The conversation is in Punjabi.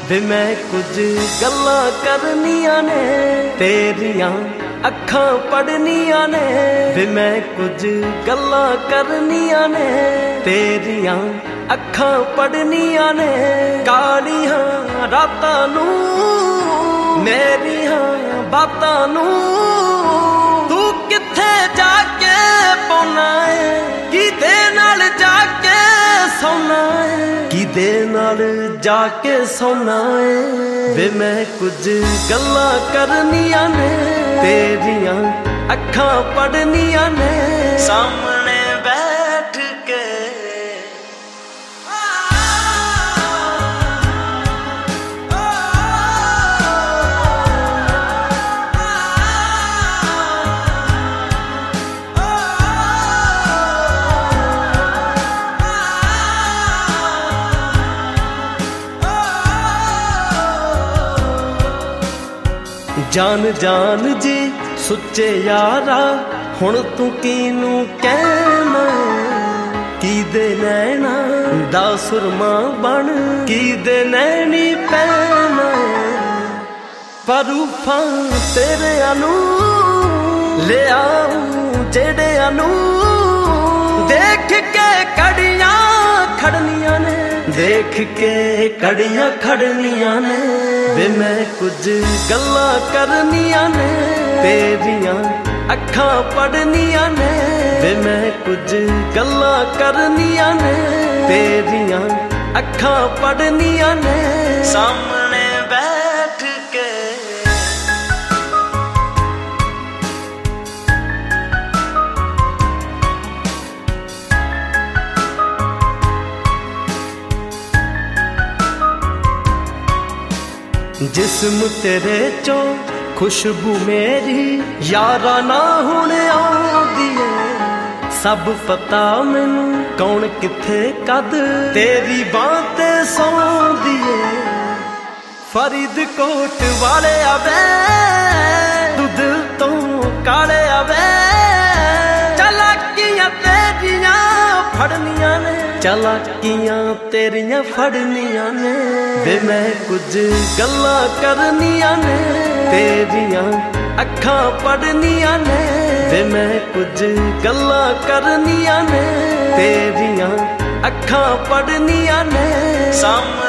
ਵੇ ਮੈਂ ਕੁਝ ਗੱਲਾਂ ਕਰਨੀਆਂ ਨੇ ਤੇਰੀਆਂ ਅੱਖਾਂ ਪੜਨੀਆਂ ਨੇ ਵੇ ਮੈਂ ਕੁਝ ਗੱਲਾਂ ਕਰਨੀਆਂ ਨੇ ਤੇਰੀਆਂ ਅੱਖਾਂ ਪੜਨੀਆਂ ਨੇ ਕਾਲੀਆਂ ਰਾਤਾਂ ਨੂੰ ਮੇਰੀਆਂ ਬਾਤਾਂ ਨੂੰ ਤੂੰ ਕਿੱਥੇ ਜਾ ਕੇ ਪੌਣਾ ਏ ਕਿਦੇ ਨਾਲ ਜਾ ਕੇ ਸੌਣਾ ਏ ਕਿਦੇ ਨਾਲ ਜਾ ਕੇ ਸੌਣਾ ਏ ਵੇ ਮੈਂ ਕੁਝ ਗੱਲਾਂ ਕਰਨੀਆਂ ਨੇ ਤੇਰੀਆਂ ਅੱਖਾਂ ਪੜਨੀਆਂ ਨੇ ਸਾਹਮਣੇ ਬੈਠ ਕੇ ਜਾਨ ਜਾਨ ਜੀ ਸੁੱਚੇ ਯਾਰਾ ਹੁਣ ਤੂੰ ਕਿਨੂੰ ਕਹਿਣਾ ਕਿਦੇ ਨੈਣਾ ਦਾ ਸੁਰਮਾ ਬਣ ਕਿਦੇ ਨੈਣੀ ਪੈਣਾ ਪਰੂਫਾਂ ਤੇਰਿਆਂ ਨੂੰ ਲਿਆਉਂ ਜਿਹੜਿਆਂ ਨੂੰ ਦੇਖ ਕੇ ਕੜੀਆਂ ਖੜਨੀਆਂ ਨੇ ਦੇਖ ਕੇ ਕੜੀਆਂ ਖੜਨੀਆਂ ਨੇ ਵੇ ਮੈਂ ਕੁਝ ਗੱਲਾਂ ਕਰਨੀਆਂ ਨੇ ਤੇਰੀਆਂ ਅੱਖਾਂ ਪੜਨੀਆਂ ਨੇ ਵੇ ਮੈਂ ਕੁਝ ਗੱਲਾਂ ਕਰਨੀਆਂ ਨੇ ਤੇਰੀਆਂ ਅੱਖਾਂ ਪੜਨੀਆਂ ਨੇ ਸਾਹਮਣੇ ਬੈਠ ਕੇ जिस्म तेरे चो खुशबू मेरी यारा ना हुण आउंदी ऐ सब पता मैनू कौन किथे कद तेरी बां ते सौंदी ऐ फरीदकोट वाले आवे तू दिल तो काले आवे चलाकियां तेरियां फड़नियां ने चलाकियां तेरियां फड़नियां ने वे मैं कुछ गल्लां करनियां ने तेरियां अखां पड़नियां ने वे मैं कुछ गल्लां करनियां ने तेरियां अखां पड़नियां ने सामने